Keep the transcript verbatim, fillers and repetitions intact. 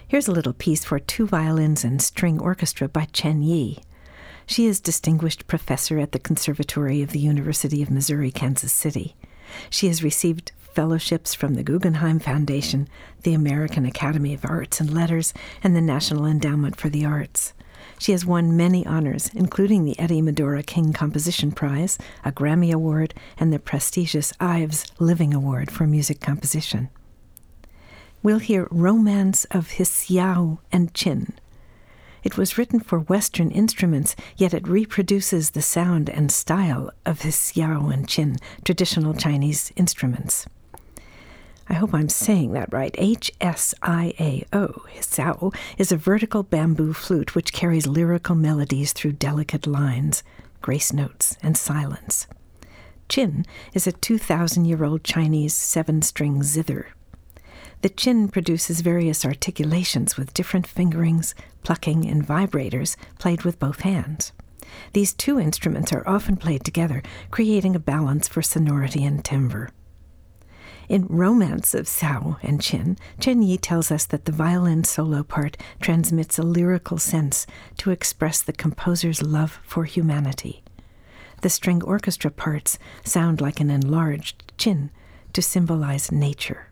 Here's a little piece for two violins and string orchestra by Chen Yi. She is Distinguished Professor at the Conservatory of the University of Missouri, Kansas City. She has received fellowships from the Guggenheim Foundation, the American Academy of Arts and Letters, and the National Endowment for the Arts. She has won many honors, including the Eddie Medora King Composition Prize, a Grammy Award, and the prestigious Ives Living Award for Music Composition. We'll hear Romance of Hsiao and Qin. It was written for Western instruments, yet it reproduces the sound and style of Hsiao and Qin, traditional Chinese instruments. I hope I'm saying that right. H S I A O, Hsiao, is a vertical bamboo flute which carries lyrical melodies through delicate lines, grace notes, and silence. Qin is a two thousand year old Chinese seven-string zither. The qin produces various articulations with different fingerings, plucking, and vibrators played with both hands. These two instruments are often played together, creating a balance for sonority and timbre. In Romance of Hsiao and Qin, Chen Yi tells us that the violin solo part transmits a lyrical sense to express the composer's love for humanity. The string orchestra parts sound like an enlarged qin to symbolize nature.